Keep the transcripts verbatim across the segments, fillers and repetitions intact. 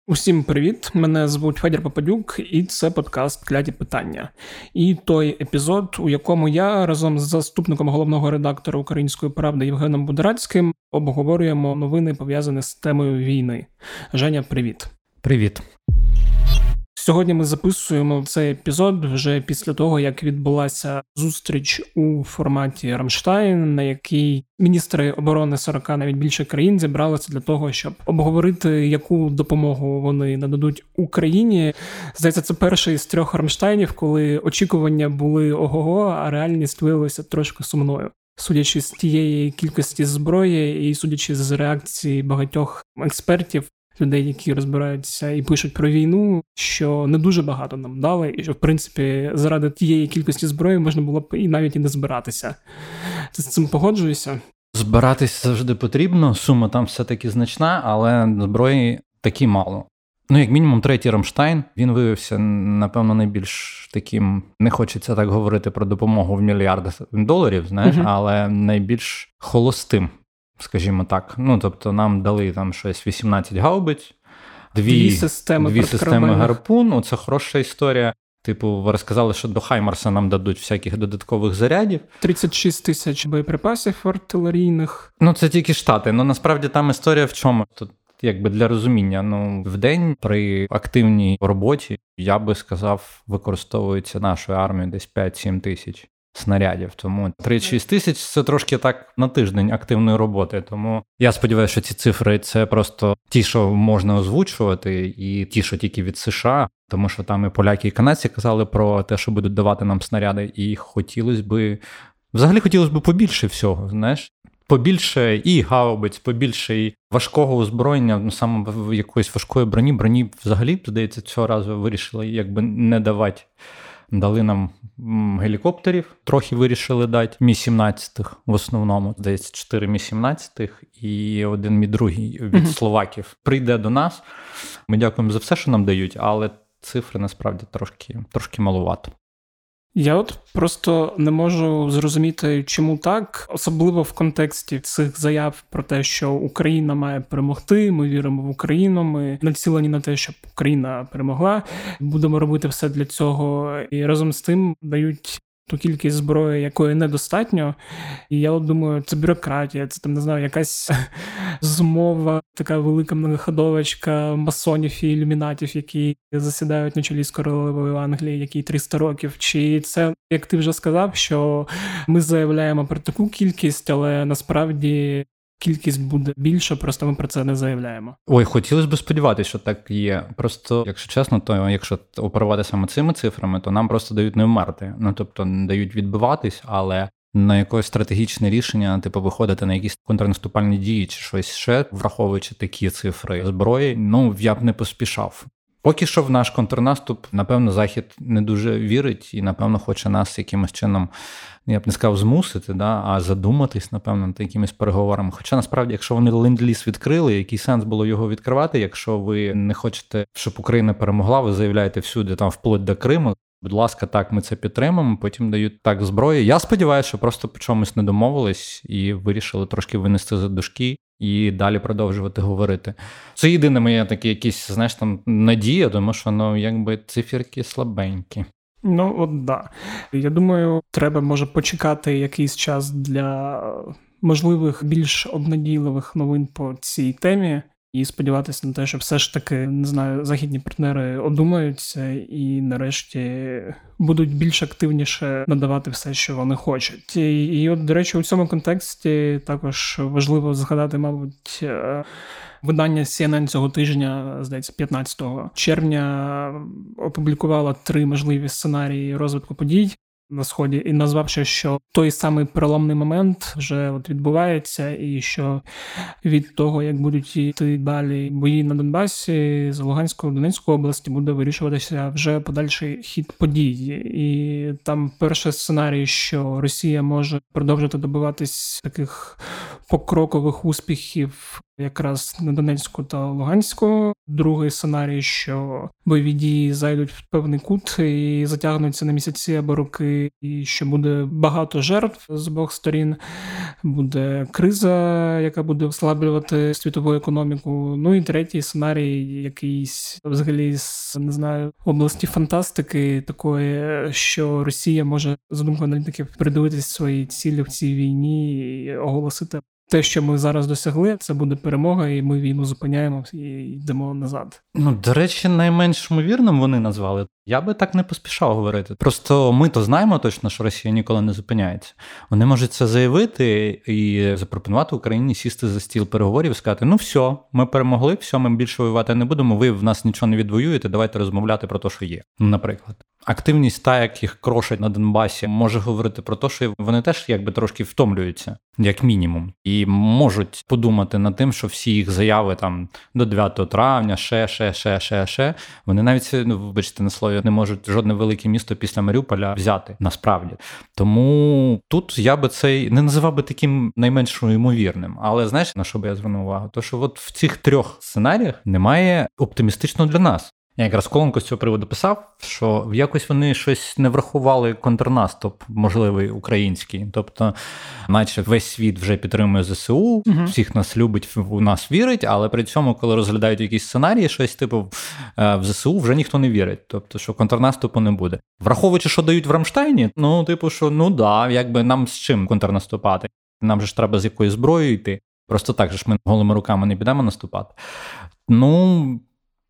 Усім привіт! Мене звуть Федір Попадюк, і це подкаст «Кляті питання». І той епізод, у якому я разом з заступником головного редактора «Української правди» Євгеном Будерацьким обговорюємо новини, пов'язані з темою війни. Женя, привіт! Привіт! Сьогодні ми записуємо цей епізод вже після того, як відбулася зустріч у форматі Рамштайн, на якій міністри оборони сорока навіть більше країн зібралися для того, щоб обговорити, яку допомогу вони нададуть Україні. Здається, це перший з трьох Рамштайнів, коли очікування були ого-го, а реальність виявилася трошки сумною. Судячи з тієї кількості зброї і судячи з реакції багатьох експертів, людей, які розбираються і пишуть про війну, що не дуже багато нам дали, і що, в принципі, заради тієї кількості зброї можна було б і навіть і не збиратися. Ти з цим погоджуєшся? Збиратись завжди потрібно, сума там все-таки значна, але зброї таки мало. Ну, як мінімум, третій Рамштайн, він виявився, напевно, найбільш таким, не хочеться так говорити про допомогу в мільярди доларів, знаєш, uh-huh. але найбільш холостим. Скажімо так. Ну, тобто нам дали там щось вісімнадцять гаубиць, дві, дві системи, дві системи гарпун. Оце хороша історія. Типу, ви розказали, що до Хаймарса нам дадуть всяких додаткових зарядів. тридцять шість тисяч боєприпасів артилерійних. Ну, це тільки Штати. Ну, насправді там історія в чому? Тут, якби для розуміння, ну, в день при активній роботі, я би сказав, використовується нашою армією десь п'ять-сім тисяч снарядів, тому тридцять шість тисяч – це трошки так на тиждень активної роботи, тому я сподіваюся, що ці цифри – це просто ті, що можна озвучувати, і ті, що тільки від США, тому що там і поляки, і канадці казали про те, що будуть давати нам снаряди, і хотілося б, взагалі хотілося б побільше всього, знаєш, побільше і гаубиць, побільше і важкого озброєння, ну саме якоїсь важкої броні, броні взагалі, здається, цього разу вирішили якби не давати. Дали нам гелікоптерів, трохи вирішили дати Мі сімнадцять в основному, здається, чотири Мі сімнадцять і один Мі два від mm-hmm. словаків. Прийде до нас, ми дякуємо за все, що нам дають, але цифри насправді трошки, трошки малувато. Я от просто не можу зрозуміти, чому так, особливо в контексті цих заяв про те, що Україна має перемогти, ми віримо в Україну, ми націлені на те, щоб Україна перемогла, будемо робити все для цього, і разом з тим дають ту кількість зброї, якої недостатньо. І я от думаю, це бюрократія, це там, не знаю, якась змова, така велика многоходовочка масонів і ілюмінатів, які засідають на чолі з королевою Англії, якій триста років. Чи це, як ти вже сказав, що ми заявляємо про таку кількість, але насправді кількість буде більша, просто ми про це не заявляємо. Ой, хотілося б сподіватися, що так є. Просто, якщо чесно, то якщо оперувати саме цими цифрами, то нам просто дають не вмерти. Ну, тобто, дають відбиватись, але на якесь стратегічне рішення, типу, виходити на якісь контрнаступальні дії чи щось ще, враховуючи такі цифри зброї, ну, я б не поспішав. Поки що в наш контрнаступ, напевно, Захід не дуже вірить і, напевно, хоче нас якимось чином, я б не сказав змусити, да, а задуматись, напевно, над якимись переговорами. Хоча, насправді, якщо вони ленд-ліз відкрили, який сенс було його відкривати, якщо ви не хочете, щоб Україна перемогла, ви заявляєте всюди, там, вплоть до Криму, будь ласка, так, ми це підтримаємо, потім дають так зброю. Я сподіваюся, що просто по чомусь не домовились і вирішили трошки винести за дужки і далі продовжувати говорити. Це єдине моє таке якісь, знаєш, там надія, тому що, ну, якби циферки слабенькі. Ну, от да. Я думаю, треба, може, почекати якийсь час для можливих більш обнадійливих новин по цій темі. І сподіватися на те, що все ж таки, не знаю, західні партнери одумаються і нарешті будуть більш активніше надавати все, що вони хочуть. І, і от, до речі, у цьому контексті також важливо згадати, мабуть, видання Сі Ен Ен цього тижня, здається, п'ятнадцятого червня опублікувало три можливі сценарії розвитку подій на Сході і назвавши, що той самий переломний момент вже от відбувається і що від того, як будуть йти далі бої на Донбасі, з Луганської, Донецької області буде вирішуватися вже подальший хід подій. І там перший сценарій, що Росія може продовжити добиватись таких покрокових успіхів якраз на Донецьку та Луганську. Другий сценарій, що бойові дії зайдуть в певний кут і затягнуться на місяці або роки, і що буде багато жертв з обох сторін, буде криза, яка буде ослаблювати світову економіку. Ну і третій сценарій, якийсь взагалі з, не знаю, області фантастики такої, що Росія може, за думкою аналітиків, придивитись свої цілі в цій війні і оголосити те, що ми зараз досягли, це буде перемога, і ми війну зупиняємо і йдемо назад. Ну, до речі, найменш ймовірним вони назвали. Я би так не поспішав говорити. Просто ми то знаємо точно, що Росія ніколи не зупиняється. Вони можуть це заявити і запропонувати Україні сісти за стіл переговорів і сказати, ну все, ми перемогли, все, ми більше воювати не будемо, ви в нас нічого не відвоюєте, давайте розмовляти про те, що є. Наприклад. Активність та, як їх крошать на Донбасі, може говорити про те, що вони теж якби трошки втомлюються, як мінімум. І можуть подумати над тим, що всі їх заяви там до дев'ятого травня, ще, ще, ще, ще, ще. Вони навіть, ну, вибачте на слові, не можуть жодне велике місто після Маріуполя взяти, насправді. Тому тут я би цей не називав би таким найменш ймовірним. Але знаєш, на що би я звернув увагу? То, що от в цих трьох сценаріях немає оптимістичного для нас. Я якраз колонку з цього приводу писав, що якось вони щось не врахували контрнаступ, можливий український. Тобто, наче весь світ вже підтримує ЗСУ, угу. всіх нас любить, у нас вірить, але при цьому, коли розглядають якісь сценарії, щось типу в ЗСУ вже ніхто не вірить. Тобто, що контрнаступу не буде. Враховуючи, що дають в Рамштайні, ну, типу, що ну да, якби нам з чим контрнаступати? Нам же ж треба з якоюсь зброєю йти. Просто так же ж ми голими руками не підемо наступати. Ну...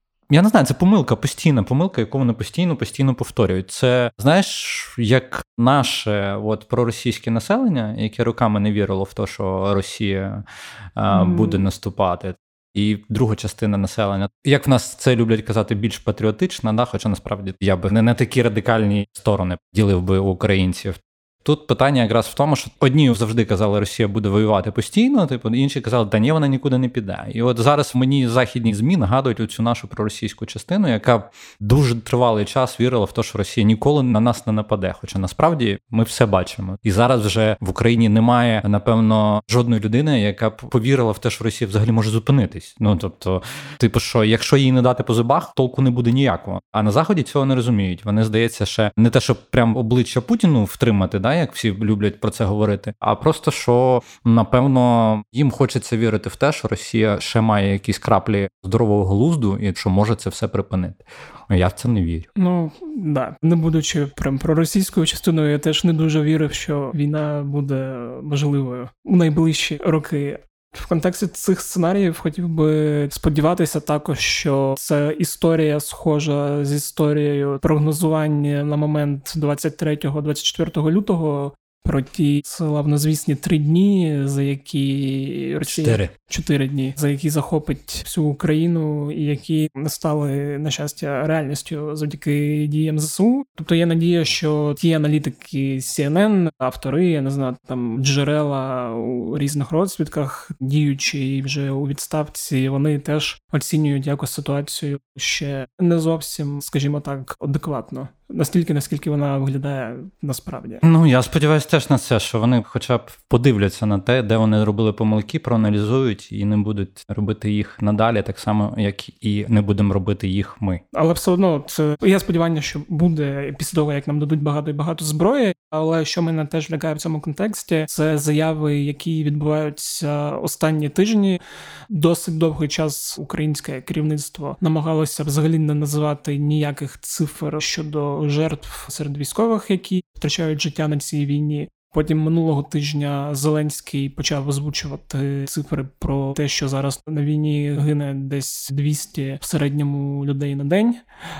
Я не знаю, це помилка, постійна помилка, яку вони постійно-постійно повторюють. Це, знаєш, як наше от, проросійське населення, яке роками не вірило в те, що Росія а, буде наступати. І друга частина населення, як в нас це люблять казати, більш патріотична, да? Хоча насправді я би не на такі радикальні сторони ділив би українців. Тут питання якраз в тому, що одні завжди казали, Росія буде воювати постійно, типу, інші казали, та ні, вона нікуди не піде. І от зараз мені західні ЗМІ нагадують оцю нашу проросійську частину, яка дуже тривалий час вірила в те, що Росія ніколи на нас не нападе. Хоча насправді ми все бачимо. І зараз вже в Україні немає, напевно, жодної людини, яка б повірила в те, що Росія взагалі може зупинитись. Ну, тобто, типу, що якщо їй не дати по зубах, толку не буде ніякого. А на Заході цього не розуміють. Вони, здається, ще не те, щоб прям обличчя Путіну втримати, да, як всі люблять про це говорити, а просто, що, напевно, їм хочеться вірити в те, що Росія ще має якісь краплі здорового глузду і що може це все припинити. Я в це не вірю. Ну, да. Не будучи прям проросійською частиною, я теж не дуже вірив, що війна буде можливою у найближчі роки. В контексті цих сценаріїв хотів би сподіватися також, що це історія схожа з історією прогнозування на момент двадцять третього - двадцять четвертого лютого про ті славнозвісні три дні, за які Росія... Чотири. Чотири дні, за які захопить всю Україну і які не стали, на щастя, реальністю завдяки діям ЗСУ. Тобто є надія, що ті аналітики Сі Ен Ен, автори, я не знаю, там джерела у різних розвідках, діючі вже у відставці, вони теж оцінюють якось ситуацію ще не зовсім, скажімо так, адекватно. Настільки, наскільки вона виглядає насправді. Ну, я сподіваюся теж на це, що вони хоча б подивляться на те, де вони робили помилки, проаналізують і не будуть робити їх надалі, так само, як і не будемо робити їх ми. Але все одно, це є сподівання, що буде після того, як нам дадуть багато і багато зброї, але що мене теж лякає в цьому контексті, це заяви, які відбуваються останні тижні. Досить довгий час українське керівництво намагалося взагалі не називати ніяких цифр щодо жертв серед військових, які втрачають життя на цій війні. Потім минулого тижня Зеленський почав озвучувати цифри про те, що зараз на війні гине десь двісті в середньому людей на день.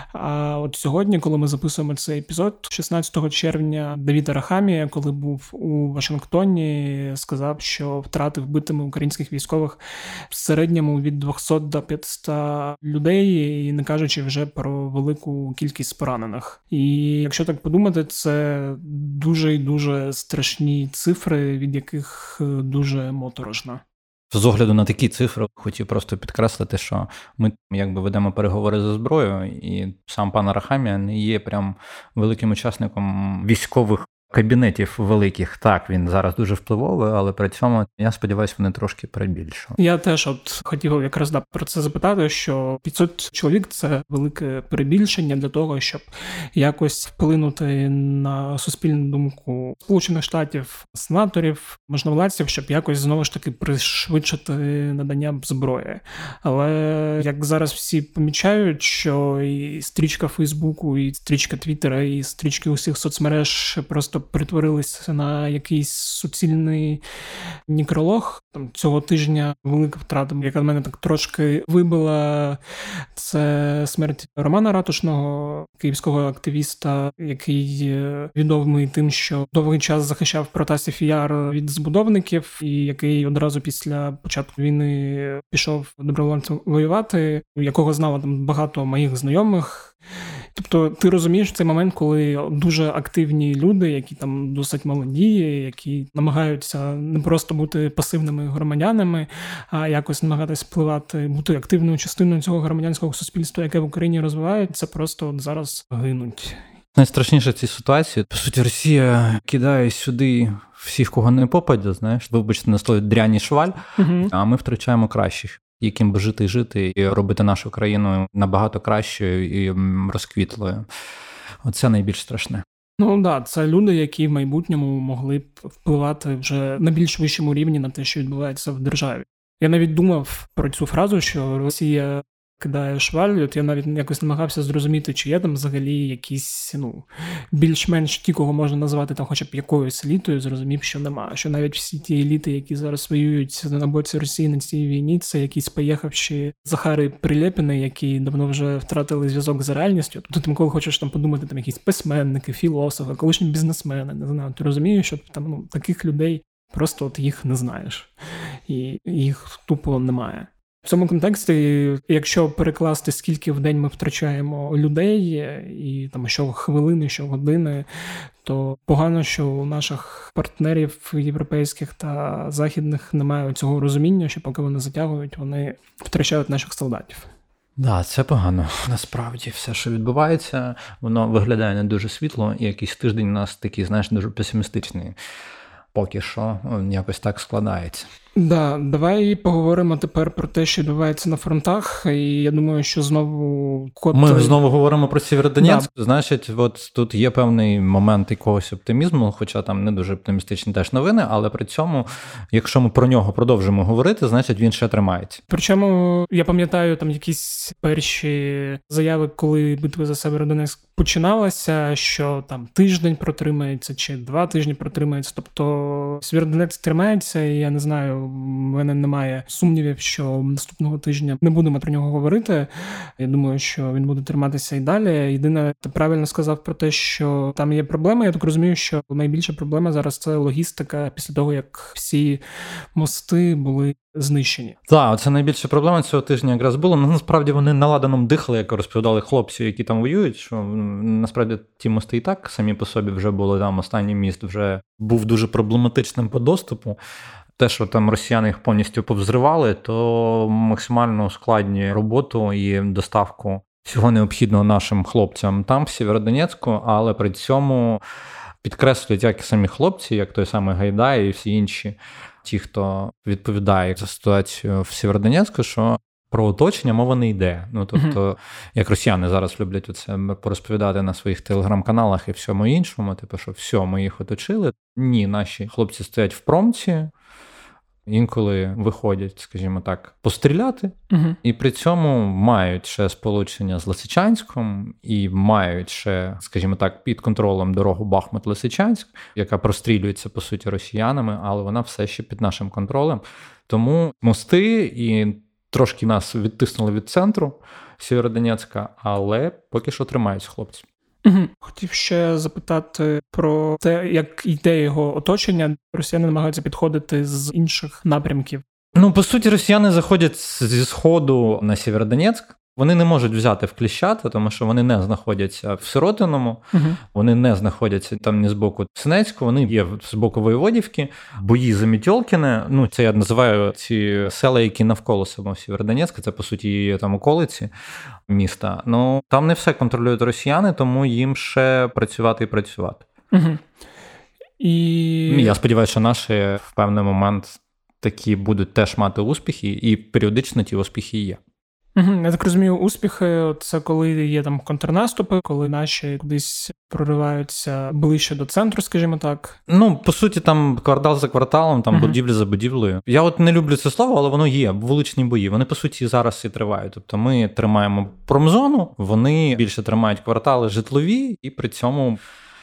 А от сьогодні, коли ми записуємо цей епізод, шістнадцятого червня Давід Арахамія, коли був у Вашингтоні, сказав, що втрати вбитими українських військових в середньому від двісті до п'ятсот людей, і не кажучи вже про велику кількість поранених. І якщо так подумати, це дуже і дуже страшно. Страшні цифри, від яких дуже моторошно. З огляду на такі цифри хотів просто підкреслити, що ми якби ведемо переговори за зброєю, і сам пан Арахамія не є прям великим учасником військових кабінетів великих, так, він зараз дуже впливовий, але при цьому, я сподіваюся, вони трошки перебільшили. Я теж от хотів якраз да, про це запитати, що п'ятсот чоловік – це велике перебільшення для того, щоб якось вплинути на суспільну думку Сполучених Штатів, сенаторів, можновладців, щоб якось знову ж таки пришвидшити надання зброї. Але як зараз всі помічають, що і стрічка Фейсбуку, і стрічка Твіттера, і стрічки усіх соцмереж просто перетворилися на якийсь суцільний некролог. Там цього тижня велика втрата, яка мене так трошки вибила, це смерть Романа Ратушного, київського активіста, який відомий тим, що довгий час захищав Протасів Яр від збудовників, і який одразу після початку війни пішов добровольцем воювати, якого знало там багато моїх знайомих. Тобто ти розумієш цей момент, коли дуже активні люди, які там досить молоді, які намагаються не просто бути пасивними громадянами, а якось намагатись впливати, бути активною частиною цього громадянського суспільства, яке в Україні розвивається, просто от зараз гинуть. Найстрашніше в цій ситуації, по суті, Росія кидає сюди всіх, кого не попаде, знаєш, вибачте на слові, дряні шваль, угу. А ми втрачаємо кращих, яким би жити і жити, і робити нашу країну набагато кращою і розквітлою. Оце найбільш страшне. Ну так, да, це люди, які в майбутньому могли б впливати вже на більш вищому рівні на те, що відбувається в державі. Я навіть думав про цю фразу, що Росія кидає шваль, от я навіть якось намагався зрозуміти, чи є там взагалі якісь, ну, більш-менш ті, кого можна назвати там хоча б якоюсь елітою, зрозумів, що нема. Що навіть всі ті еліти, які зараз воюють на боці Росії на цій війні, це якісь поїхавші Захари Прилєпіни, які давно вже втратили зв'язок з реальністю. Тобто ти коли хочеш там подумати, там якісь письменники, філософи, колишні бізнесмени, не знаю, ти розумієш, що там, ну, таких людей просто от їх не знаєш. І їх тупо немає. В цьому контексті, якщо перекласти, скільки в день ми втрачаємо людей, і там що хвилини, що години, то погано, що у наших партнерів європейських та західних немає цього розуміння, що поки вони затягують, вони втрачають наших солдатів. Так, да, це погано. Насправді все, що відбувається, воно виглядає не дуже світло, і якийсь тиждень у нас такий, знаєш, дуже песимістичний. Поки що якось так складається. Да, давай поговоримо тепер про те, що відбувається на фронтах, і я думаю, що знову... Код... Ми знову говоримо про Сєвєродонецьк, да. Значить, от тут є певний момент якогось оптимізму, хоча там не дуже оптимістичні теж новини, але при цьому, якщо ми про нього продовжимо говорити, значить він ще тримається. Причому, я пам'ятаю, там якісь перші заяви, коли битва за Сєвєродонецьк починалася, що там тиждень протримається, чи два тижні протримається, тобто Сєвєродонецьк тримається, і я не знаю, в мене немає сумнівів, що наступного тижня не будемо про нього говорити. Я думаю, що він буде триматися і далі. Єдине, ти правильно сказав про те, що там є проблема. Я так розумію, що найбільша проблема зараз – це логістика після того, як всі мости були знищені. Так, це найбільша проблема цього тижня якраз було. Ну, насправді вони наладаном дихали, як розповідали хлопці, які там воюють, що насправді ті мости і так самі по собі вже були, там останній міст вже був дуже проблематичним по доступу. Те, що там росіяни їх повністю повзривали, то максимально ускладнює роботу і доставку всього необхідного нашим хлопцям там, в Сєвєродонецьку, але при цьому підкреслюють як і самі хлопці, як той самий Гайдай і всі інші, ті, хто відповідає за ситуацію в Сєвєродонецьку, що про оточення мова не йде. Ну, тобто, mm-hmm. як росіяни зараз люблять оце порозповідати на своїх телеграм-каналах і всьому іншому, типу, що все, ми їх оточили. Ні, наші хлопці стоять в промці, інколи виходять, скажімо так, постріляти, uh-huh. і при цьому мають ще сполучення з Лисичанськом і мають ще, скажімо так, під контролем дорогу Бахмут-Лисичанськ, яка прострілюється, по суті, росіянами, але вона все ще під нашим контролем. Тому мости і трошки нас відтиснули від центру Сєвєродонецька, але поки що тримаються хлопці. Угу. Хотів ще запитати про те, як йде його оточення. Росіяни намагаються підходити з інших напрямків. Ну, по суті, росіяни заходять зі сходу на Сєвєродонецьк. Вони не можуть взяти в Кліщата, тому що вони не знаходяться в Сиротиному, угу. вони не знаходяться там ні з боку Синецьку, вони є з боку Воєводівки, бої за Мітьолкіне, ну це я називаю ці села, які навколо самого Сєвєродонецька, це по суті там околиці міста. Ну там не все контролюють росіяни, тому їм ще працювати і працювати. Угу. І... Я сподіваюся, що наші в певний момент такі будуть теж мати успіхи, і періодично ті успіхи є. Я так розумію, успіхи – це коли є там контрнаступи, коли наші кудись прориваються ближче до центру, скажімо так. Ну, по суті, там квартал за кварталом, там uh-huh. будівля за будівлею. Я от не люблю це слово, але воно є, вуличні бої. Вони, по суті, зараз і тривають. Тобто ми тримаємо промзону, вони більше тримають квартали житлові, і при цьому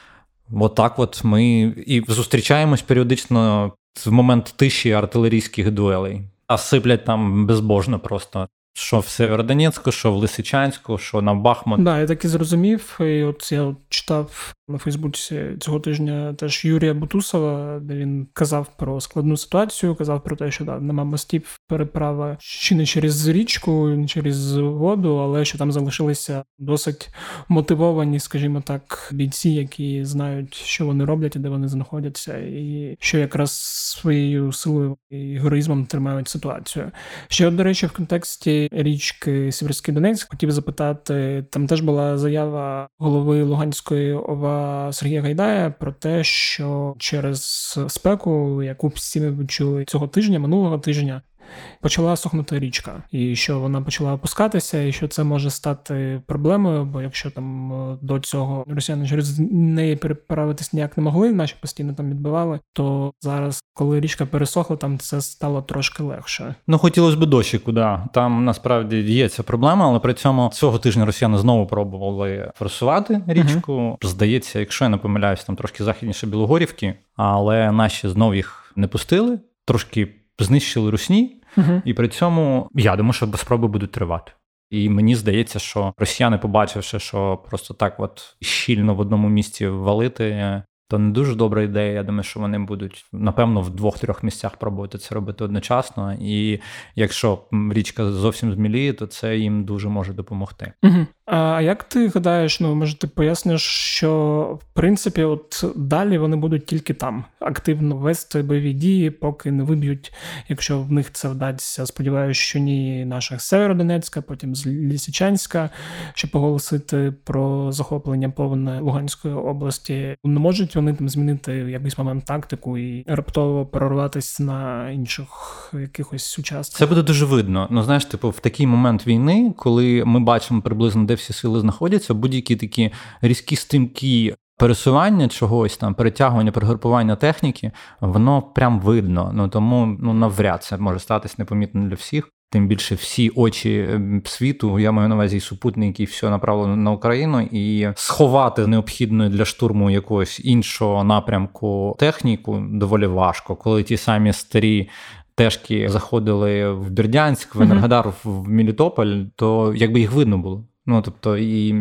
отак от ми і зустрічаємось періодично в момент тиші артилерійських дуелей. А сиплять там безбожно просто. Що в Сєвєродонецьку, що в Лисичанську, що на Бахмут. Так, да, я так і зрозумів. І от я читав на Фейсбуці цього тижня теж Юрія Бутусова, де він казав про складну ситуацію, казав про те, що да, нема мостів, переправа чи не через річку, не через воду, але що там залишилися досить мотивовані, скажімо так, бійці, які знають, що вони роблять і де вони знаходяться, і що якраз своєю силою і героїзмом тримають ситуацію. Ще, до речі, в контексті річки Сіверський Донець хотів запитати, там теж була заява голови Луганської ОВА Сергія Гайдая про те, що через спеку, яку всі ми відчули цього тижня, минулого тижня, почала сохнути річка, і що вона почала опускатися, і що це може стати проблемою, бо якщо там до цього росіяни через неї переправитись ніяк не могли, наші постійно там відбивали, то зараз, коли річка пересохла, там це стало трошки легше. Ну, хотілося б дощику, да. Там насправді є ця проблема, але при цьому цього тижня росіяни знову пробували форсувати річку. Uh-huh. Здається, якщо я не помиляюсь, там трошки західніше Білогорівки, але наші знов їх не пустили, трошки знищили русні, uh-huh. і при цьому, я думаю, що спроби будуть тривати. І мені здається, що росіяни, побачивши, що просто так от щільно в одному місці валити, то не дуже добра ідея. Я думаю, що вони будуть, напевно, в двох-трьох місцях пробувати це робити одночасно. І якщо річка зовсім зміліє, то це їм дуже може допомогти. Угу. А як ти гадаєш, ну, може, ти поясниш, що, в принципі, от далі вони будуть тільки там активно вести бойові дії, поки не виб'ють, якщо в них це вдасться, сподіваюся, що ні, наших Сєвєродонецька, потім з Лисичанська, щоб оголосити про захоплення повне Луганської області. Не можуть вони там змінити в якийсь момент тактику і раптово прорватися на інших якихось участках? Це буде дуже видно. Ну, знаєш, типу, в такий момент війни, коли ми бачимо приблизно, де всі сили знаходяться, будь-які такі різкі стрімкі пересування чогось, там, перетягування, перегрупування техніки, воно прям видно. Ну, тому ну, навряд це може статись непомітно для всіх. Тим більше всі очі світу, я маю на увазі і супутники, і все направлено на Україну, і сховати необхідну для штурму якогось іншого напрямку техніку доволі важко, коли ті самі старі тежки заходили в Бердянськ, в Енергодар, mm-hmm. в Мелітополь, то якби їх видно було. Ну, тобто, і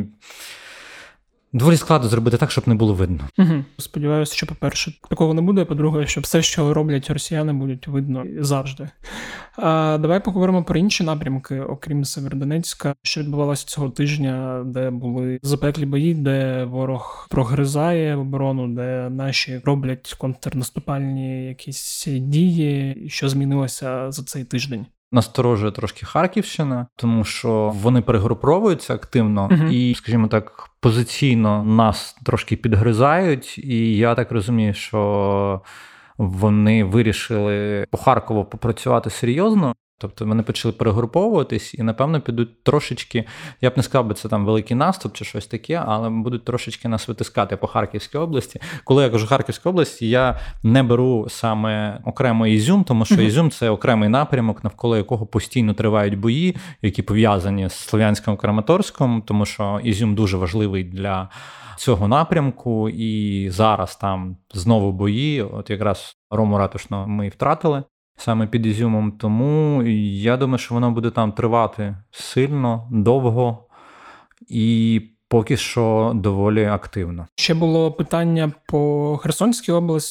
доволі складно зробити так, щоб не було видно. Угу. Сподіваюся, що, по-перше, такого не буде, по-друге, що все, що роблять росіяни, будуть видно завжди. А давай поговоримо про інші напрямки, окрім Сєвєродонецька, що відбувалося цього тижня, де були запеклі бої, де ворог прогризає в оборону, де наші роблять контрнаступальні якісь дії, що змінилося за цей тиждень. Насторожує трошки Харківщина, тому що вони перегруповуються активно uh-huh. і, скажімо так, позиційно нас трошки підгризають, і я так розумію, що вони вирішили по Харкову попрацювати серйозно. Тобто вони почали перегруповуватись і, напевно, підуть трошечки, я б не сказав би, це там великий наступ чи щось таке, але будуть трошечки нас витискати по Харківській області. Коли я кажу Харківській області, я не беру саме окремо Ізюм, тому що Ізюм – це окремий напрямок, навколо якого постійно тривають бої, які пов'язані з Слов'янськом, Краматорськом, тому що Ізюм дуже важливий для цього напрямку, і зараз там знову бої, от якраз Рому Ратушного ми і втратили саме під Ізюмом, тому я думаю, що воно буде там тривати сильно, довго і поки що доволі активно. Ще було питання по Херсонській області.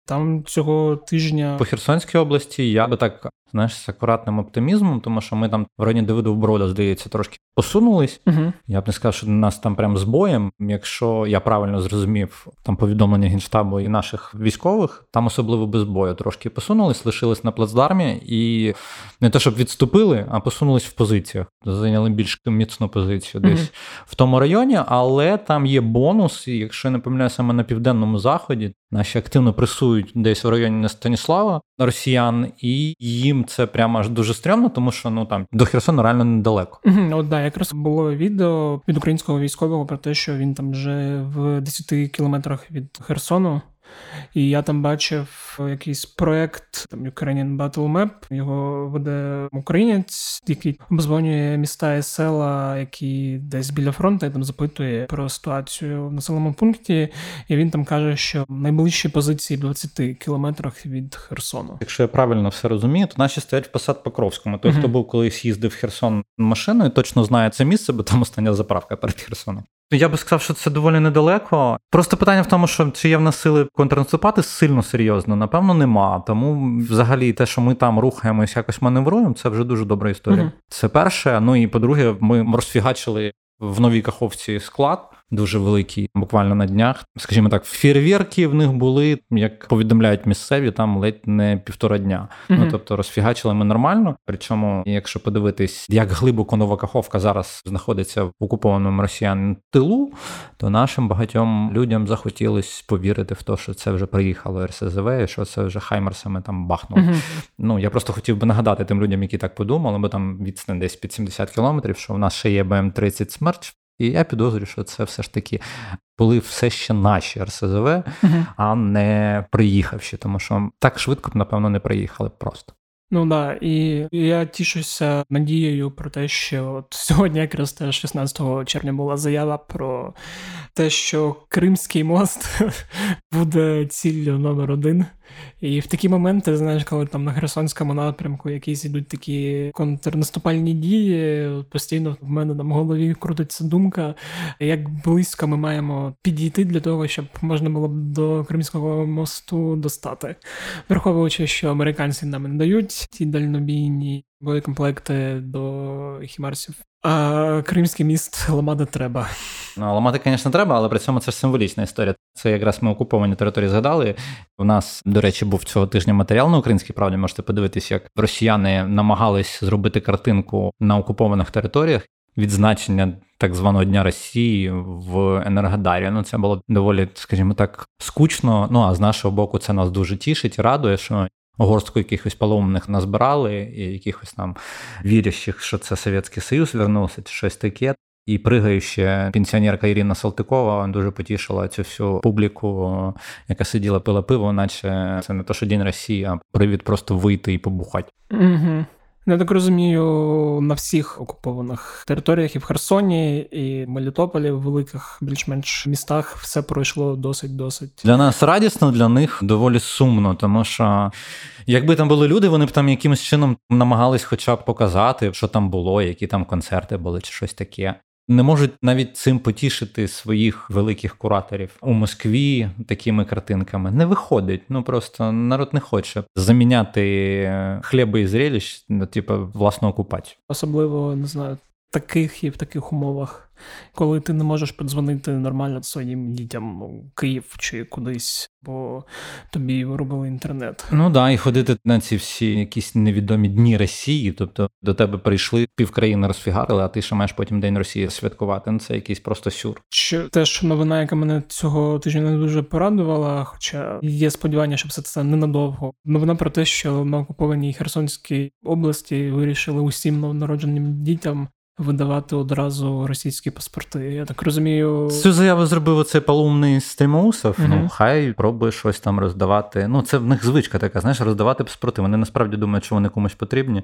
Там цього тижня... По Херсонській області я би так, знаєш, з акуратним оптимізмом, тому що ми там в районі Давидів-Брода, здається, трошки посунулись. Угу. Я б не сказав, що нас там прям з боєм. Якщо я правильно зрозумів там повідомлення Генштабу і наших військових, там особливо без бою трошки посунулись, лишились на плацдармі і не те, щоб відступили, а посунулись в позиціях. Зайняли більш міцну позицію десь угу. в тому районі, але там є бонус, і якщо я не помиляю, саме на південному заході наші активно пресують десь в районі Станіслава росіян, і їм це прямо аж дуже стрьомно, тому що ну там до Херсона реально недалеко. Угу, от да, якраз було відео від українського військового про те, що він там вже в десяти кілометрах від Херсону. І я там бачив якийсь проект, там Ukrainian Battle Map, його веде українець, який обзвонює міста і села, які десь біля фронту, і там запитує про ситуацію в населеному пункті, і він там каже, що найближчі позиції в двадцяти кілометрах від Херсону. Якщо я правильно все розумію, то наші стоять в Посад-Покровському. Той, uh-huh. хто був колись їздив в Херсон машиною, точно знає це місце, бо там остання заправка перед Херсоном. Я би сказав, що це доволі недалеко. Просто питання в тому, що чи є в нас сили контрнаступати сильно серйозно, напевно, нема. Тому взагалі те, що ми там рухаємось, якось маневруємо, це вже дуже добра історія. Uh-huh. Це перше. Ну і по-друге, ми розфігачили в Новій Каховці склад, дуже великий, буквально на днях. Скажімо так, фєрверки в них були, як повідомляють місцеві, там ледь не півтора дня. Mm-hmm. Ну, тобто розфігачили ми нормально. Причому, якщо подивитись, як глибоко Нова Каховка зараз знаходиться в окупованому росіян тилу, то нашим багатьом людям захотілось повірити в те, що це вже приїхало ер ес зе ве, і що це вже хаймерсами там бахнуло. Mm-hmm. Ну, я просто хотів би нагадати тим людям, які так подумали, бо там відстань десь під сімдесят кілометрів, що в нас ще є бе ем тридцять «Смерч», і я підозрюю, що це все ж таки були все ще наші ер ес зе ве, uh-huh. а не приїхавші, тому що так швидко б, напевно, не приїхали просто. Ну да, і я тішуся надією про те, що от сьогодні якраз теж шістнадцятого червня була заява про те, що Кримський мост буде ціллю номер один. І в такі моменти, знаєш, коли там на Херсонському напрямку якісь ідуть такі контрнаступальні дії, постійно в мене там в голові крутиться думка, як близько ми маємо підійти для того, щоб можна було б до Кримського мосту достати. Враховуючи, що американці нам не дають ті дальнобійні боєкомплекти до хімарсів. А Кримський міст ламати треба. Ну, ламати, звісно, треба, але при цьому це ж символічна історія. Це якраз ми окуповані території згадали. У нас, до речі, був цього тижня матеріал на «Українській правді». Можете подивитись, як росіяни намагались зробити картинку на окупованих територіях. Відзначення так званого Дня Росії в Енергодарі. Ну, це було доволі, скажімо так, скучно. Ну, а з нашого боку це нас дуже тішить і радує, що горстку якихось поломаних назбирали, і якихось там вірящих, що це Совєтський Союз вернувся, чи щось таке. І пригаюча пенсіонерка Ірина Салтикова дуже потішила цю всю публіку, яка сиділа, пила пиво, наче це не то, що День Росії, а привід просто вийти і побухати. Угу. Я так розумію, на всіх окупованих територіях і в Херсоні, і в Мелітополі, в великих більш-менш містах все пройшло досить-досить. Для нас радісно, для них доволі сумно, тому що якби там були люди, вони б там якимось чином намагались хоча б показати, що там було, які там концерти були чи щось таке. Не можуть навіть цим потішити своїх великих кураторів у Москві такими картинками. Не виходить. Ну просто народ не хоче заміняти хліби і зрелищ на типу власну окупацію. Особливо, не знаю, таких і в таких умовах, коли ти не можеш подзвонити нормально своїм дітям у Київ чи кудись, бо тобі вирубили інтернет. Ну да, і ходити на ці всі якісь невідомі дні Росії, тобто до тебе прийшли, півкраїни розфігарили, а ти ще маєш потім День Росії святкувати. Ну це якийсь просто сюр. Ще теж новина, яка мене цього тижня не дуже порадувала, хоча є сподівання, що все це ненадовго. Новина про те, що на окупованій Херсонській області вирішили усім новонародженим дітям видавати одразу російські паспорти. Я так розумію... Цю заяву зробив оцей полумний Стримоусов. Uh-huh. Ну, хай пробує щось там роздавати. Ну, це в них звичка така, знаєш, роздавати паспорти. Вони насправді думають, що вони комусь потрібні.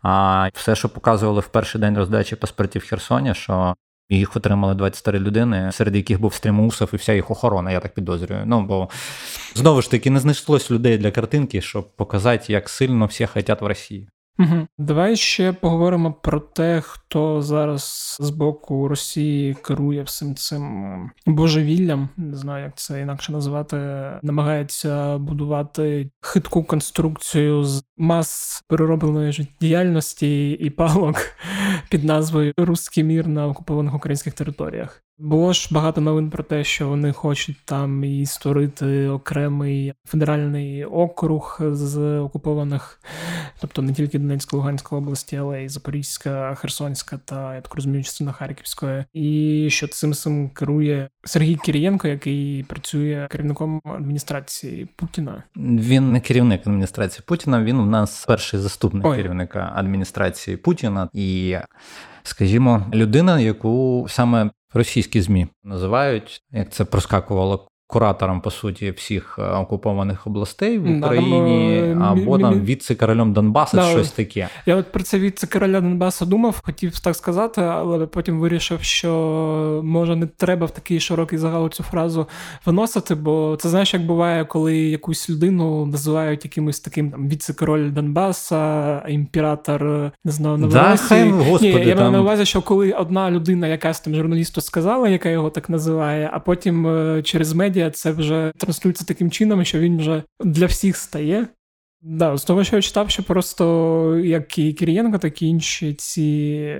А все, що показували в перший день роздачі паспортів в Херсоні, що їх отримали двадцять три людини, серед яких був Стримоусов і вся їх охорона, я так підозрюю. Ну, бо, знову ж таки, не знайшлось людей для картинки, щоб показати, як сильно всі хочуть в Росії. Угу. Давай ще поговоримо про те, хто зараз з боку Росії керує всім цим божевіллям, не знаю, як це інакше назвати, намагається будувати хитку конструкцію з мас переробленої життєдіяльності і палок під назвою «Руський мір на окупованих українських територіях». Було ж багато новин про те, що вони хочуть там і створити окремий федеральний округ з окупованих, тобто не тільки Донецька, Луганська області, але й Запорізька, Херсонська та, я так розумію, частина Харківської. І що цим всім керує Сергій Кирієнко, який працює керівником адміністрації Путіна. Він не керівник адміністрації Путіна, він у нас перший заступник Ой. керівника адміністрації Путіна. І, скажімо, людина, яку саме російські ЗМІ називають, як це проскакувало, куратором, по суті, всіх окупованих областей в Україні, да, там, або там віце-королем Донбасу, да, щось таке. Я от про це віце-короля Донбасу думав, хотів так сказати, але потім вирішив, що може не треба в такий широкий загал цю фразу виносити, бо це, знаєш, як буває, коли якусь людину називають якимось таким там віце-король Донбаса, імператор, не знаю, Новоросії. Да, господи, Ні, я там... маю на увазі, що коли одна людина, якась там журналісту сказала, яка його так називає, а потім через медіа це вже транслюється таким чином, що він вже для всіх стає. Да, з того, що я читав, що просто як і Кирієнко, так і інші ці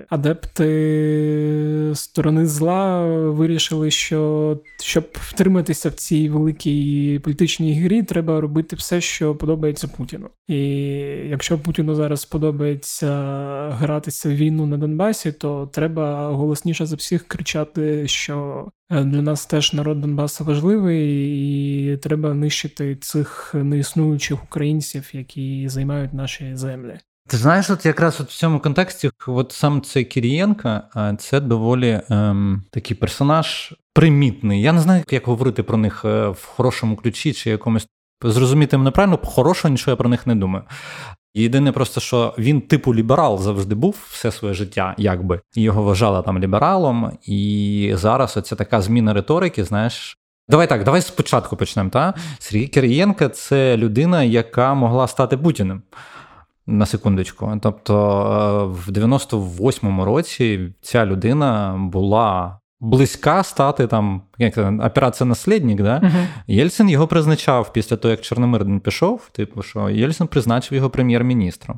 адепти сторони зла вирішили, що щоб втриматися в цій великій політичній грі, треба робити все, що подобається Путіну. І якщо Путіну зараз подобається гратися в війну на Донбасі, то треба голосніше за всіх кричати, що для нас теж народ Донбасу важливий, і треба нищити цих неіснуючих українців, які займають наші землі. Ти знаєш, от якраз от в цьому контексті, от сам цей Кирієнко, це доволі ем, такий персонаж примітний. Я не знаю, як говорити про них в хорошому ключі чи якомусь зрозуміти мене правильно, хорошого нічого я про них не думаю. Єдине просто, що він типу ліберал завжди був все своє життя, якби. І його вважали там лібералом, і зараз оця така зміна риторики, знаєш. Давай так, давай спочатку почнемо, та? Сергій Кирієнко – це людина, яка могла стати Путіним. На секундочку. Тобто в дев'яносто восьмому році ця людина була близька стати там, як це, операція «Наслідник», да? Uh-huh. Єльцин його призначав після того, як Чорномирдин пішов, типу, що Єльцин призначив його прем'єр-міністром.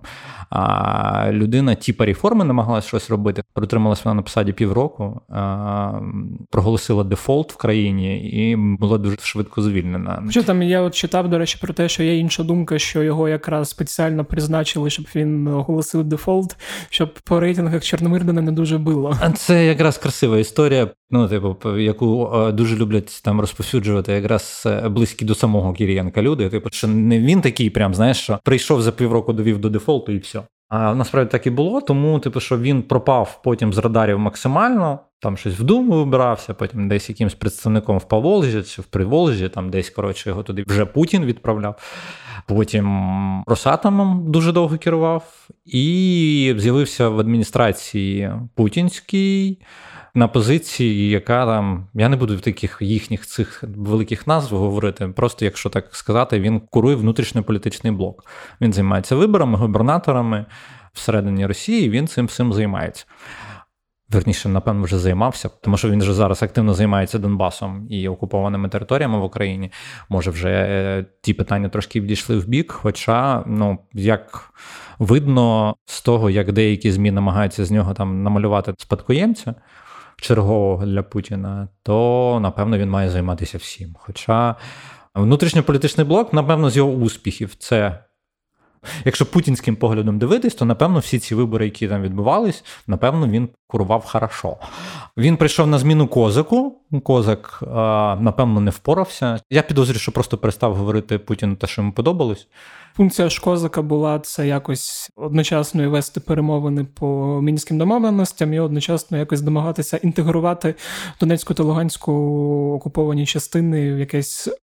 А людина типа реформи намагалась щось робити, протрималась вона на посаді півроку, а, проголосила дефолт в країні і була дуже швидко звільнена. Що там, я от читав, до речі, про те, що є інша думка, що його якраз спеціально призначили, щоб він оголосив дефолт, щоб по рейтингах Чорномирдина не дуже було. Це якраз красива історія, ну, типу, яку дуже люблять там розповсюджувати якраз близькі до самого Кирієнка люди. Типу, що не він такий прям, знаєш, що прийшов за півроку, довів до дефолту і все. А насправді так і було, тому, типу, що він пропав потім з радарів максимально, там щось в Думу вибирався, потім десь якимсь представником в Поволжі чи в Приволжі, там десь, коротше, його туди вже Путін відправляв. Потім Росатомом дуже довго керував і з'явився в адміністрації путінській, на позиції, яка там, я не буду в таких їхніх цих великих назв говорити, просто, якщо так сказати, він курує внутрішньополітичний блок. Він займається виборами, губернаторами всередині Росії, він цим всім займається. Верніше, напевно, вже займався, тому що він вже зараз активно займається Донбасом і окупованими територіями в Україні. Може, вже е, ті питання трошки відійшли в бік, хоча, ну, як видно з того, як деякі ЗМІ намагаються з нього там намалювати спадкоємця, чергового для Путіна, то, напевно, він має займатися всім. Хоча внутрішньополітичний блок, напевно, з його успіхів це, якщо путінським поглядом дивитись, то, напевно, всі ці вибори, які там відбувались, напевно, він курував хорошо. Він прийшов на зміну Козаку. Козак, напевно, не впорався. Я підозрюю, що просто перестав говорити Путіну те, що йому подобалось. Функція ж Козака була це якось одночасно вести перемовини по мінським домовленостям і одночасно якось домагатися інтегрувати Донецьку та Луганську окуповані частини в якесь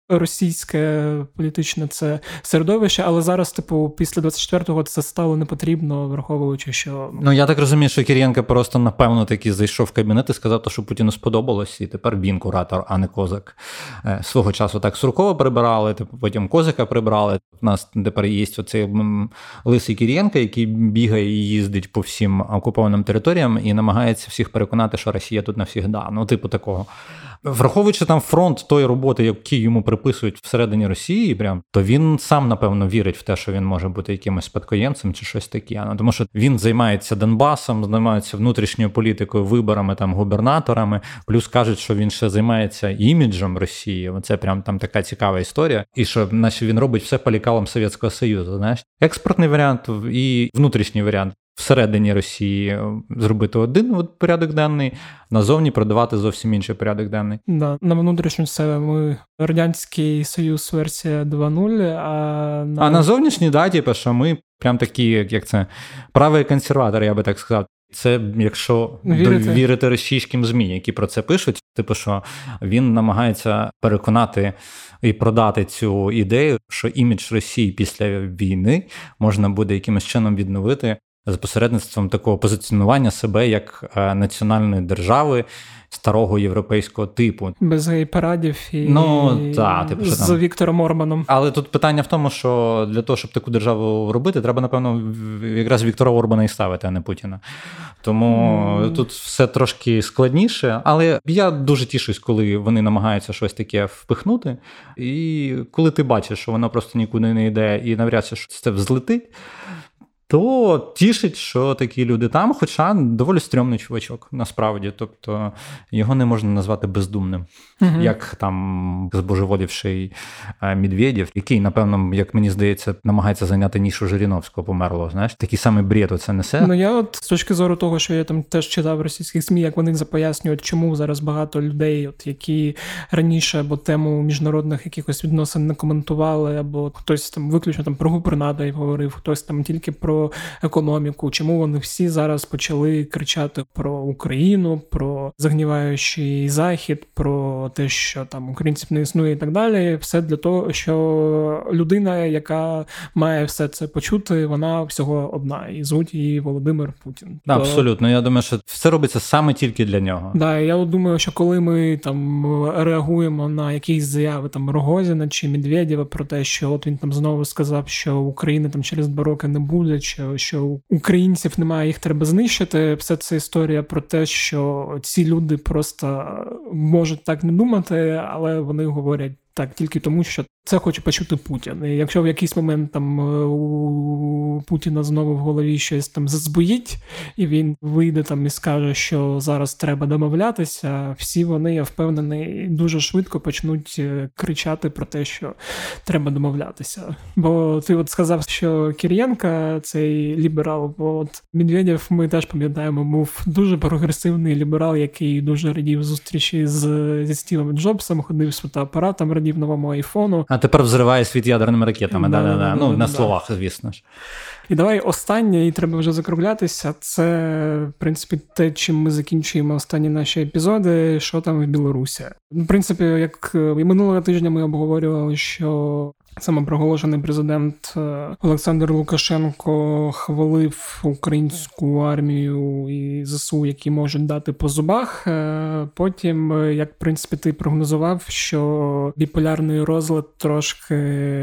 російське політичне це середовище, але зараз, типу, після двадцять четвертого це стало не потрібно, враховуючи, що... Ну, я так розумію, що Кириєнко просто, напевно, таки зайшов в кабінет і сказав, що Путіну сподобалось, і тепер він куратор, а не Козак. Свого часу так Суркова прибирали, типу, потім Козака прибрали. У нас тепер є оцей лисий Кириєнко, який бігає і їздить по всім окупованим територіям і намагається всіх переконати, що Росія тут навсігда. Ну, типу такого. Враховуючи там фронт тої роботи, які йому приписують всередині Росії, прям, то він сам, напевно, вірить в те, що він може бути якимось спадкоємцем чи щось таке. Ну, тому що він займається Донбасом, займається внутрішньою політикою, виборами, там, губернаторами, плюс кажуть, що він ще займається іміджем Росії. Це прям там така цікава історія. І що, наче він робить все по лекалам Совєтського Союзу, знаєш. Експортний варіант і внутрішній варіант. Всередині Росії зробити один от порядок денний, назовні продавати зовсім інший порядок денний. Да, на внутрішню це ми Радянський Союз версія два нуль, а на... А на зовнішній, да, типу, що ми прям такі, як це, правий консерватор, я би так сказав. Це якщо вірити. вірити російським ЗМІ, які про це пишуть, типу, що він намагається переконати і продати цю ідею, що імідж Росії після війни можна буде якимось чином відновити за посередництвом такого позиціонування себе як національної держави старого європейського типу. Без гей-парадів і ну, та, типу, з там. Віктором Орбаном. Але тут питання в тому, що для того, щоб таку державу робити, треба, напевно, якраз Віктора Орбана і ставити, а не Путіна. Тому mm. тут все трошки складніше, але я дуже тішусь, коли вони намагаються щось таке впихнути, і коли ти бачиш, що воно просто нікуди не йде і навряд чи це взлетить, то тішить, що такі люди там, хоча доволі стрьомний чувачок, насправді. Тобто його не можна назвати бездумним. Uh-huh. Як там збожеволівший Медведєв, який, напевно, як мені здається, намагається зайняти нішу Жириновського померлого. Знаєш, такий самий бред оце несе. Ну я от з точки зору того, що я там теж читав в російських ЗМІ, як вони запояснюють, чому зараз багато людей, от які раніше або тему міжнародних якихось відносин не коментували, або хтось там виключно там про губернатора говорив, хтось там тільки про економіку, чому вони всі зараз почали кричати про Україну, про загніваючий Захід, про те, що там українців не існує і так далі. Все для того, що людина, яка має все це почути, вона всього одна. І звуть її Володимир Путін. Да, то... Абсолютно. Я думаю, що все робиться саме тільки для нього. Да, я думаю, що коли ми там реагуємо на якісь заяви там Рогозіна чи Медведєва про те, що от він там знову сказав, що України там через два роки не буде, Що, що українців немає, їх треба знищити. Все це історія про те, що ці люди просто можуть так не думати, але вони говорять так тільки тому, що це хоче почути Путін. І якщо в якийсь момент там у Путіна знову в голові щось там зазбоїть, і він вийде там і скаже, що зараз треба домовлятися, всі вони, я впевнений, дуже швидко почнуть кричати про те, що треба домовлятися. Бо ти от сказав, що Кириєнко, цей ліберал, бо от Медведєв, ми теж пам'ятаємо, був дуже прогресивний ліберал, який дуже радів зустрічі з, зі Стівом Джобсом, ходив з фотоапаратом, радів новому айфону. А тепер взриває світ ядерними ракетами, да, да, да. Ну, на словах, звісно ж. І давай останнє, і треба вже закруглятися. Це, в принципі, те, чим ми закінчуємо останні наші епізоди, що там в Білорусі. В принципі, як і минулого тижня ми обговорювали, що самопроголошений президент Олександр Лукашенко хвалив українську армію і ЗСУ, які можуть дати по зубах. Потім, як, в принципі, ти прогнозував, що біполярний розлад трошки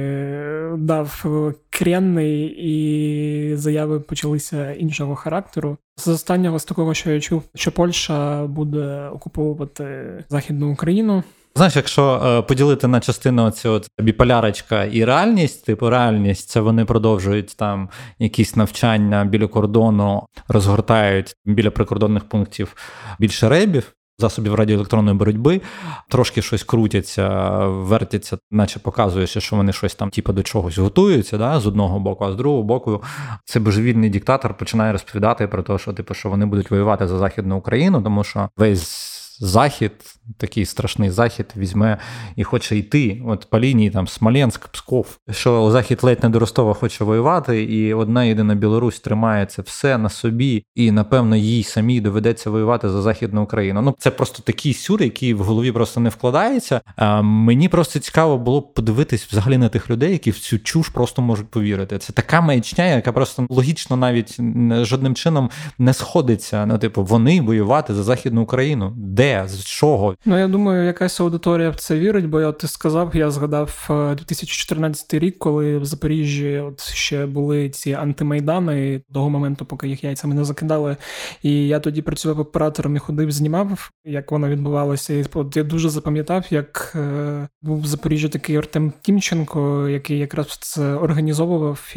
дав кренний, і заяви почалися іншого характеру. З останнього, з такого, що я чув, що Польща буде окуповувати Західну Україну. Знаєш, якщо е, поділити на частину цю біполярочка і реальність, типу реальність, це вони продовжують там якісь навчання біля кордону, розгортають біля прикордонних пунктів більше ребів, засобів радіоелектронної боротьби, трошки щось крутяться, вертяться, наче показується, що вони щось там типу до чогось готуються, да, з одного боку, а з другого боку цей божевільний диктатор починає розповідати про те, що, типу, що вони будуть воювати за Західну Україну, тому що весь Захід, такий страшний Захід, візьме і хоче йти, от по лінії там Смоленськ, Псков, що Захід ледь не до Ростова хоче воювати, і одна єдина Білорусь тримає це все на собі, і, напевно, їй самій доведеться воювати за Західну Україну. Ну, це просто такий сюр, який в голові просто не вкладається. А мені просто цікаво було б подивитись взагалі на тих людей, які в цю чуш просто можуть повірити. Це така маячня, яка просто логічно навіть жодним чином не сходиться. Ну, типу, вони воювати за Західну Україну. Де? З чого? Ну, я думаю, якась аудиторія в це вірить, бо я ти сказав, я згадав дві тисячі чотирнадцятий рік, коли в Запоріжжі от ще були ці антимайдани, того моменту, поки їх яйцями не закидали. І я тоді працював оператором і ходив, знімав, як воно відбувалося. І от я дуже запам'ятав, як е, був в Запоріжжі такий Артем Тімченко, який якраз це організовував,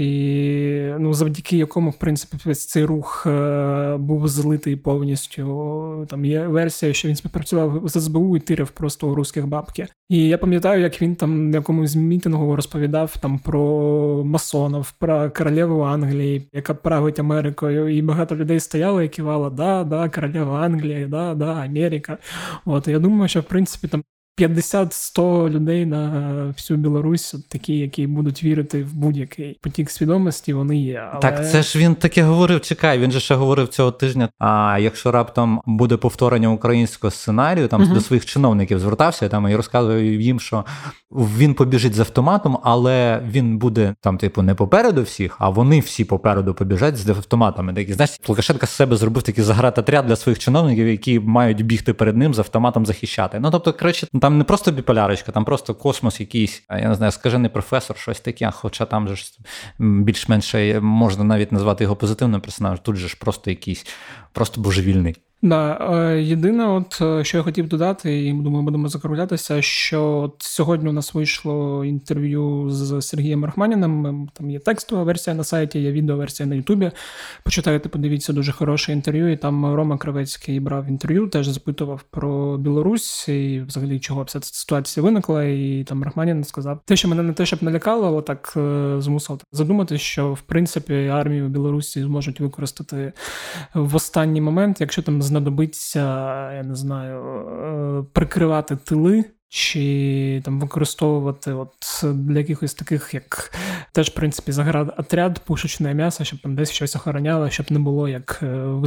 і ну, завдяки якому, в принципі, весь цей рух е, був злитий повністю. Там є версія, що він співпрацював з ес бе у і тиряв просто у русських бабки. І я пам'ятаю, як він там на якомусь мітингу розповідав там про масонів, про королеву Англії, яка править Америкою. І багато людей стояло і кивало: да, да, королева Англії, да, да, Америка. От, я думаю, що, в принципі, там п'ятдесят-сто людей на всю Білорусь, такі, які будуть вірити в будь-який потік свідомості, вони є. Але... Так це ж він таке говорив, чекай, він же ще говорив цього тижня, а якщо раптом буде повторення українського сценарію, там uh-huh. до своїх чиновників звертався там і розказував їм, що він побіжить з автоматом, але він буде там, типу, не попереду всіх, а вони всі попереду побіжать з автоматами. Такі, знаєш, Лукашенко з себе зробив такий заградотряд для своїх чиновників, які мають бігти перед ним з автоматом захищати. Ну, тобто, коротше, там не просто біполярочка, там просто космос якийсь, я не знаю, скажений професор, щось таке, хоча там же ж більш-менш можна навіть назвати його позитивним персонажем, тут же ж просто якийсь, просто божевільний. Да, єдине, от, що я хотів додати, і думаю, будемо закруглятися, що от сьогодні у нас вийшло інтерв'ю з Сергієм Рахманіним, там є текстова версія на сайті, є відеоверсія на Ютубі. Почитайте, подивіться, дуже хороше інтерв'ю, і там Рома Кравецький брав інтерв'ю, теж запитував про Білорусь, і взагалі чого вся ця ситуація виникла, і там Рахманін сказав, те, що мене не те, щоб налякало, але так змусило задумати, що, в принципі, армію Білорусі зможуть використати в останній момент, якщо там знадобиться, я не знаю, прикривати тили, чи там використовувати от для якихось таких, як теж, в принципі, заградотряд, пушечне м'ясо, щоб там десь щось охороняло, щоб не було як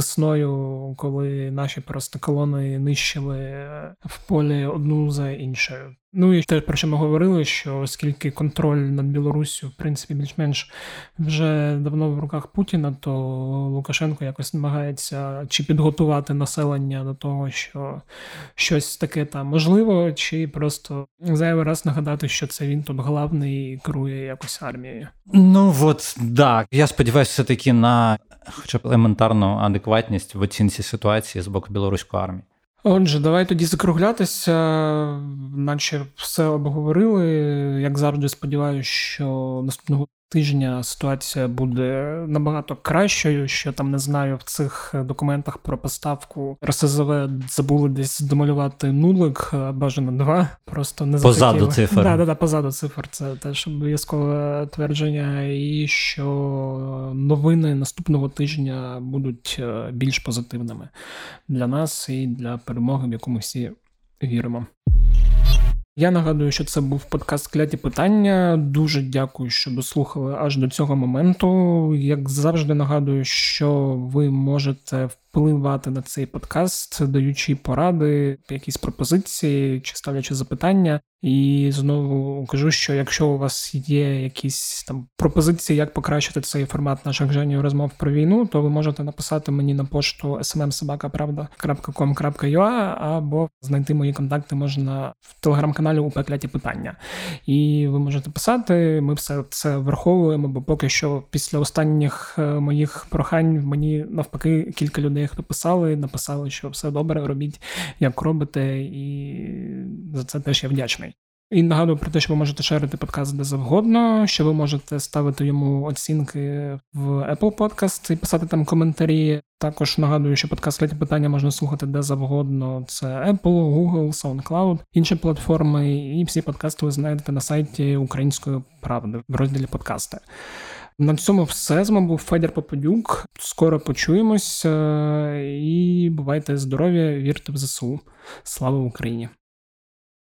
весною, коли наші просто колони нищили в полі одну за іншою. Ну і те, про що ми говорили, що оскільки контроль над Білоруссю, в принципі, більш-менш вже давно в руках Путіна, то Лукашенко якось намагається чи підготувати населення до того, що щось таке там можливо, чи просто зайвий раз нагадати, що це він тут главний і керує якось армією. Ну от, да. Я сподіваюся все-таки на хоча б елементарну адекватність в оцінці ситуації з боку білоруської армії. Отже, давай тоді закруглятися, наче все обговорили. Як завжди, сподіваюся, що наступного тижня ситуація буде набагато кращою, що там, не знаю, в цих документах про поставку ер ес зе ве забули десь домалювати нулик, бажано два, просто не захотіли. Позаду цифр. Да, да, да, позаду цифр, це теж обов'язкове твердження, і що новини наступного тижня будуть більш позитивними для нас і для перемоги, в яку ми всі віримо. Я нагадую, що це був подкаст «Кляті питання». Дуже дякую, що дослухали аж до цього моменту. Як завжди нагадую, що ви можете впливати на цей подкаст, даючи поради, якісь пропозиції чи ставлячи запитання. І знову кажу, що якщо у вас є якісь там пропозиції, як покращити цей формат наших Женів розмов про війну, то ви можете написати мені на пошту ес ем ем собака правда крапка ком крапка ю а або знайти мої контакти можна в телеграм-каналі УП «Кляті питання». І ви можете писати, ми все це враховуємо, бо поки що після останніх моїх прохань мені навпаки кілька людей, хто писали, написали, що все добре, робіть, як робите, і за це теж я вдячний. І нагадую про те, що ви можете шерити подкаст де завгодно, що ви можете ставити йому оцінки в Apple Podcast і писати там коментарі. Також нагадую, що подкаст «Кляті питання» можна слухати де завгодно. Це Apple, Google, SoundCloud, інші платформи, і всі подкасти ви знайдете на сайті Української правди в розділі «Подкасти». На цьому все. З вами був Федір Попадюк. Скоро почуємось і бувайте. бувайте здорові, вірте в ЗСУ. Слава Україні!